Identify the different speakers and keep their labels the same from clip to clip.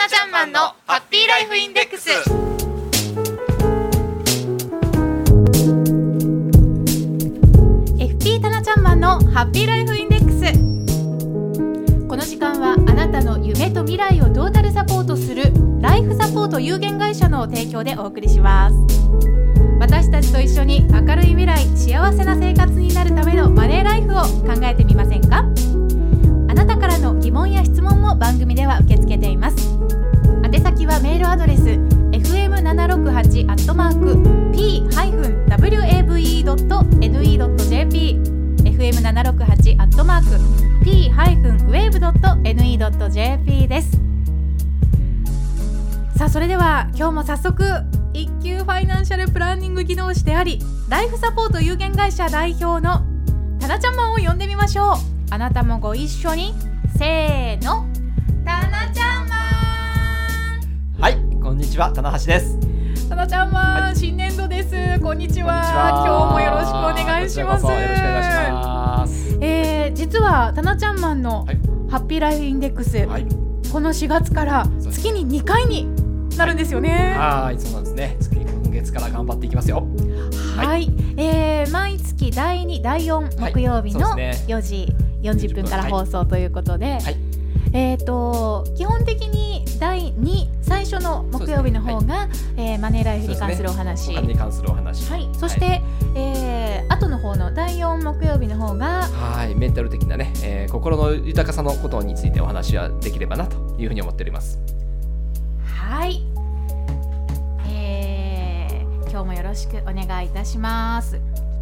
Speaker 1: ナちゃんマンのハッピーライフインデックス。
Speaker 2: FP タナちゃんマンのハッピーライフインデックス。この時間はあなたの夢と未来をトータルサポートするライフサポート有限会社の提供でお送りします。私たちと一緒に明るい未来、幸せな生活になるためのマネーライフを考えてみませんか？あなたからの疑問や質問も番組では受け付けています。宛先はメールアドレス fm768@p-wave.ne.jp fm768@p-wave.ne.jp です。さあ、それでは今日も早速一級ファイナンシャルプランニング技能士でありライフサポート有限会社代表のタナちゃんマンを呼んでみましょう。あなたもご一緒に。せーの、タナちゃんマン。
Speaker 3: はい、こんにちは、棚橋です。
Speaker 2: タナちゃんマン、
Speaker 3: はい、
Speaker 2: 新年度です。こんにちは。今日もよろしくお願いします。
Speaker 3: こちらこそよろしくお願いします。
Speaker 2: 実はタナちゃんマンのハッピーライフインデックス、
Speaker 3: はい、
Speaker 2: この4月から月に2回になるんですよね。
Speaker 3: はい、そうなんですね。今月から頑張っていきますよ。
Speaker 2: はい、毎月第2、第4木曜日の4時40分から放送ということで、はい、基本的に第2、最初の木曜日の方が、マネーライフに関するお話、
Speaker 3: お金に関するお話、
Speaker 2: はい、そして、後の方の第4木曜日の方が、
Speaker 3: はい、メンタル的なね、心の豊かさのことについてお話はできればなというふうに思っております。
Speaker 2: はい、今日もよろしくお願いいたします。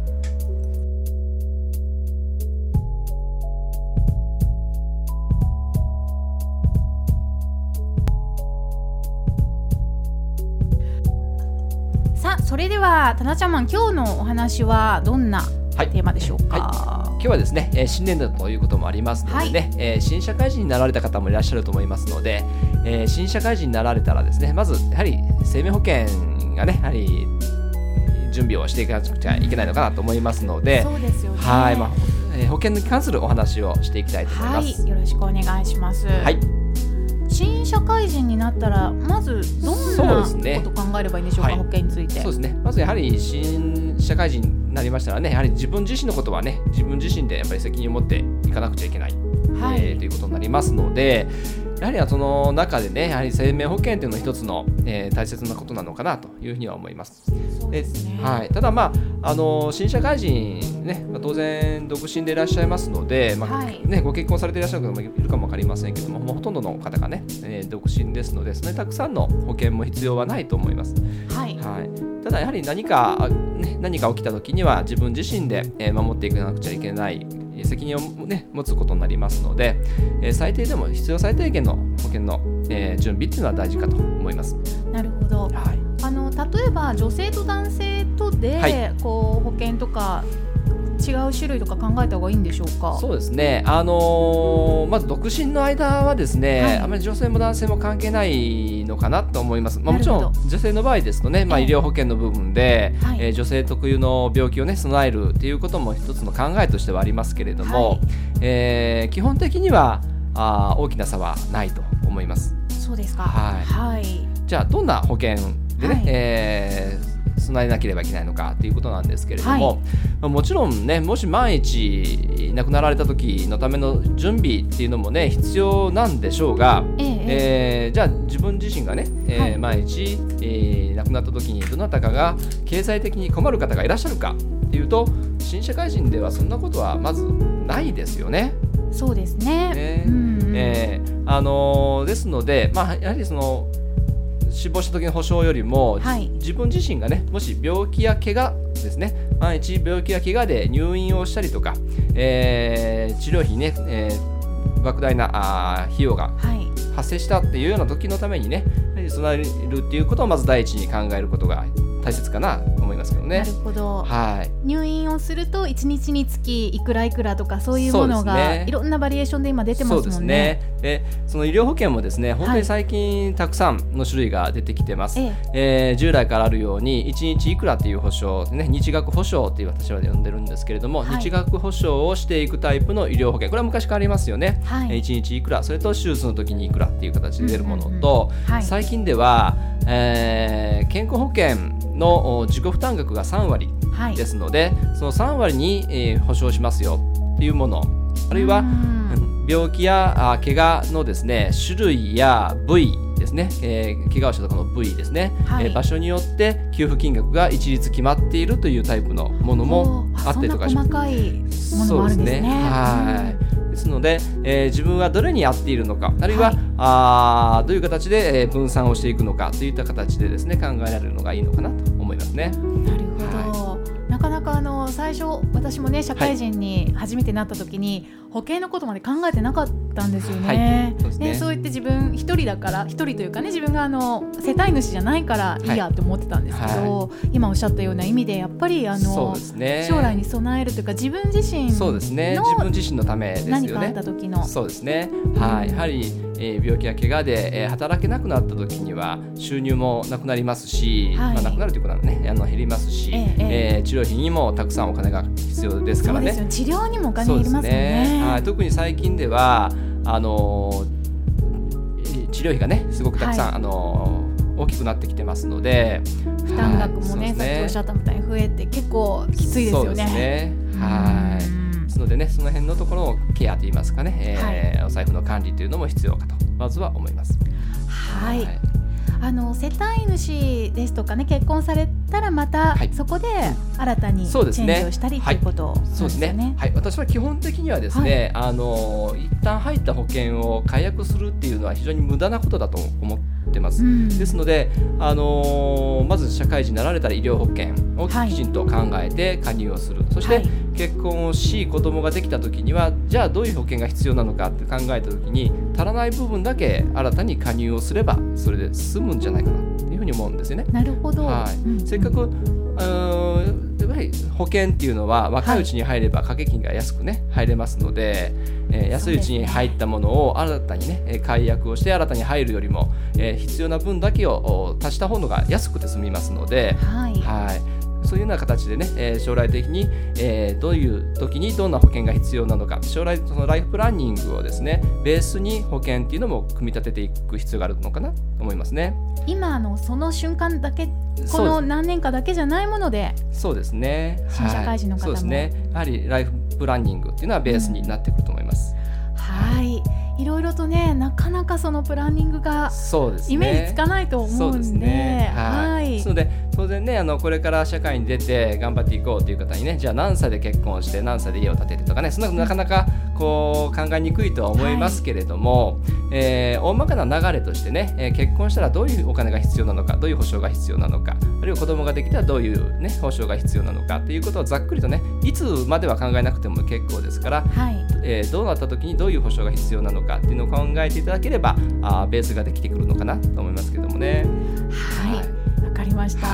Speaker 2: さあ、それではタナちゃんマン、今日のお話はどんなテーマでしょうか？
Speaker 3: はい、今日はですね、新年度ということもありますのでね、はい、新社会人になられた方もいらっしゃると思いますので、新社会人になられたらですね、まずやはり生命保険がね、やはり準備をしていかなくちゃいけないのかなと思いますので、
Speaker 2: そうですよね。
Speaker 3: はい、保険に関するお話をしていきたいと思います。
Speaker 2: はい、よろしくお願いします。はい、新社会人になったらまずどんなことを考えればいいんでしょうか？はい、保険について。そうですね。
Speaker 3: まずやはり新社会人になりましたらね、やはり自分自身のことはね、自分自身でやっぱり責任を持っていかなくちゃいけない、はい、ということになりますので、やはりその中でね、やはり生命保険というのは一つの、大切なことなのかなというふうには思います。
Speaker 2: そうですね。
Speaker 3: はい、ただ新社会人ね、当然独身でいらっしゃいますので、はいね、ご結婚されていらっしゃる方もいるかもわかりませんけども、ほとんどの方がね、独身ですので、そんなにたくさんの保険も必要はないと思います。はいはい、ただやはり何か起きた時には自分自身で、守っていかなくちゃいけない責任を、ね、持つことになりますので、最低でも必要最低限の保険の、準備っていうのは大事かと思います。
Speaker 2: なるほど。はい、例えば女性と男性とで、はい、保険とか違う種類とか考えた方がいいんでしょうか？そうですね。
Speaker 3: まず独身の間はですね、はい、あまり女性も男性も関係ないのかなと思います。もちろん女性の場合ですとね、医療保険の部分で、女性特有の病気をね備えるっていうことも一つの考えとしてはありますけれども、はい、基本的には大きな差はないと思います。
Speaker 2: そうですか。
Speaker 3: はいはい、じゃあどんな保険でね、備えなければいけないのかということなんですけれども、はい、もちろんね、もし万一亡くなられた時のための準備っていうのもね必要なんでしょうが、じゃあ自分自身がね、万一、亡くなった時にどなたかが経済的に困る方がいらっしゃるかっていうと、新社会人ではそんなことはまずないですよね。
Speaker 2: そうですね。
Speaker 3: ですので、やはりその死亡した時の保障よりも、はい、自分自身がね、もし病気や怪我ですね、万一病気や怪我で入院をしたりとか、治療費ね、莫大な費用が発生したっていうような時のためにね、備えるっていうことをまず第一に考えることが大切かなと思います。 ますけどね。
Speaker 2: なるほど、
Speaker 3: はい、
Speaker 2: 入院をすると1日につきいくらいくらとかそういうものがいろんなバリエーションで今出てますもんね。
Speaker 3: そうですね。でその医療保険もですね本当に最近たくさんの種類が出てきてます、従来からあるように1日いくらという保証、ね、日額保証という私は呼んでるんですけれども、日額保証をしていくタイプの医療保険、これは昔からありますよね、1日いくら、それと手術の時にいくらっていう形で出るものと、最近では、健康保険の自己負担額が3割ですので、その3割に、保証しますよっていうもの、あるいは病気や怪我のですね種類や部位ですね、怪我をしたところの部位ですね、場所によって給付金額が一律決まっているというタイプのものもあったりとかします。
Speaker 2: そんな細かいものもあるんですね。
Speaker 3: ですので、自分はどれに合っているのか、あるいは、どういう形で分散をしていくのかといった形でですね考えられるのがいいのかなと思いますね。
Speaker 2: なるほど、なかなか最初私もね社会人に初めてなった時に、保険のことまで考えてなかったんですよね。そう言って自分一人だから一人というかね自分が世帯主じゃないからいいやって思ってたんですけど、今おっしゃったような意味でやっぱり
Speaker 3: そうですね、
Speaker 2: 将来に備えるというか自分自身の
Speaker 3: そうですね、自分自身のためですよね。
Speaker 2: 何かあった時の
Speaker 3: そうですね、やはり病気や怪我で、働けなくなった時には収入もなくなりますし、なくなるということはね減りますし、治療費にもたくさんお金が必要ですからね。
Speaker 2: そうですよ、治療にもお金いりますよね。
Speaker 3: 特に最近では治療費がねすごくたくさん、大きくなってきてますので、
Speaker 2: 負担額もね、さっきおっしゃったみたいに増えて結構きついですよね。
Speaker 3: そうですね、ですのでねその辺のところのケアといいますかね、お財布の管理というのも必要かとまずは思います。
Speaker 2: 世帯主ですとかね結婚されたらまたそこで新たにチェンジをしたりということなんですよね。そうですね、
Speaker 3: 私は基本的にはですね、一旦入った保険を解約するっていうのは非常に無駄なことだと思ってます。ですので、まず社会人になられたら医療保険をきちんと考えて加入をする、そして結婚をし子供ができた時にはじゃあどういう保険が必要なのかって考えた時に足らない部分だけ新たに加入をすればそれで済むんじゃないかなっていうふうに思うんですよね。
Speaker 2: なるほど、
Speaker 3: せっかく保険っていうのは若いうちに入れば掛け金が安くね入れますので、安いうちに入ったものを新たにね解約をして新たに入るよりも、必要な分だけを足した方のが安くて済みますので、そういうような形でね、将来的に、どういう時にどんな保険が必要なのか、将来そのライフプランニングをですねベースに保険っていうのも組み立てていく必要があるのかなと思いますね。
Speaker 2: 今その瞬間だけこの何年かだけじゃないもので、
Speaker 3: そうですね、
Speaker 2: 新社会人の方も、
Speaker 3: そうですね、やはりライフプランニングっていうのはベースになってくると思います。
Speaker 2: いろいろとねなかなかそのプランニングがイメージつかないと思うんで、
Speaker 3: ですので当然ねこれから社会に出て頑張っていこうという方にねじゃあ何歳で結婚して何歳で家を建ててとかねそんななかなかこう考えにくいとは思いますけれども、大まかな流れとしてね、結婚したらどういうお金が必要なのかどういう保証が必要なのかあるいは子供ができたらどういう、ね、保証が必要なのかということをざっくりとねいつまでは考えなくても結構ですから、どうなった時にどういう保証が必要なのかっていうのを考えていただければベースができてくるのかなと思いますけどもね。
Speaker 2: わかりました。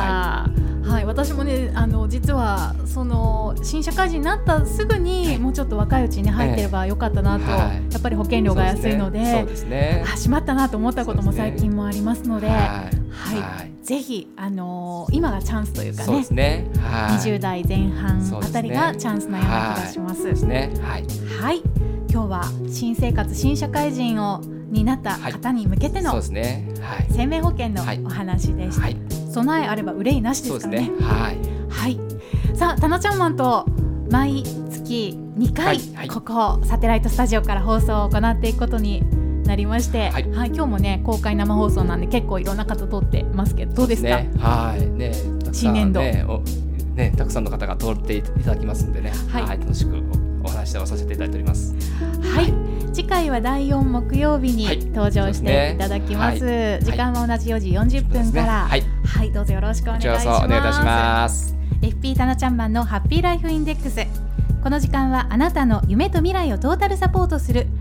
Speaker 2: 私もね実はその新社会人になったすぐに、もうちょっと若いうちに入ってればよかったなと、やっぱり保険料が安いので、しまったなと思ったことも最近もありますので、ぜひ今がチャンスというかね、20代前半あたりがチャンスなような気がします。今日は新生活新社会人になった方に向けての生命保険のお話でした。備えあれば憂いなしですからね。さあタナちゃんマンと毎月2回、ここサテライトスタジオから放送を行っていくことになりまして、今日もね公開生放送なんで結構いろんな方撮ってますけどどうですか？新年度
Speaker 3: たくさんの方が通っていただきますんでね、楽しくお話をさせていただいております。
Speaker 2: 次回は第4木曜日に登場していただきます。時間は同じ4時40分から、どうぞよろしくお願いします。
Speaker 3: お願いいたします。
Speaker 2: FP タナちゃんマンのハッピーライフインデックス。この時間はあなたの夢と未来をトータルサポートする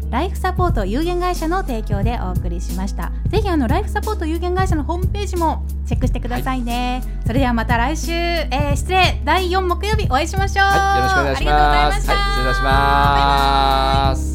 Speaker 2: ライフサポート有限会社の提供でお送りしました。ぜひライフサポート有限会社のホームページもチェックしてくださいね。それではまた来週、失礼、第4木曜日お会いしましょう。
Speaker 3: よろしくお願いします。
Speaker 2: ありがとうございました。
Speaker 3: 失礼いたします。